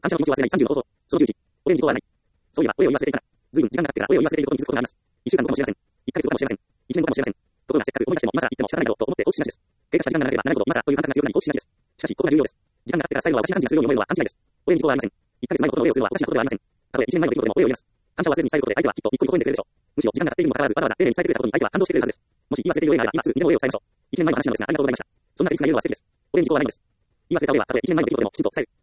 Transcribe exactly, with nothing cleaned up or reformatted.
感謝の気持ちを忘れないさんじゅうのこと。そのじゅういち、俺に自己はない。そういえば、俺を言わせていたな。ずいぶん時間が経ってから俺を言わせていることに気づくことがあります。いっしゅうかんごかもしれません。いっかげつごかもしれません。いちねんごかもしれません。ところがせっかく思い出しても今更言っても仕方ないだろうと思って放置しがちです。経過した時間が長ければ長いほど今更という感覚が強くなり放置しがちです。しかし、ここが重要です。時間が経ってから最後は私が感じがするように思えるのは勘違いです。俺に自己はありません。いっかげつまえのことの俺をするのはおかしなことではありません。たとえいちねんまえの出来事でも俺を言います。感謝を忘れずに伝えることで相手はきっとニッコニコ微笑んでくれるでしょう。むしろ時間が経っているにもかかわらずわざわざ丁寧に伝えてくれたことに相手は感動してくれるはずです。もし言い忘れている俺なら今すぐ君の俺を伝えましょう。いちねんまえの話なのですがありがとうございました。そんなセリフが言えるのは素敵です。俺に自己はないのです。言い忘れた俺はたとえいちねんまえの出来事でもきちんと伝える。